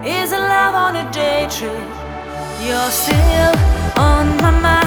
Is it love on a day trip? You're still on my mind.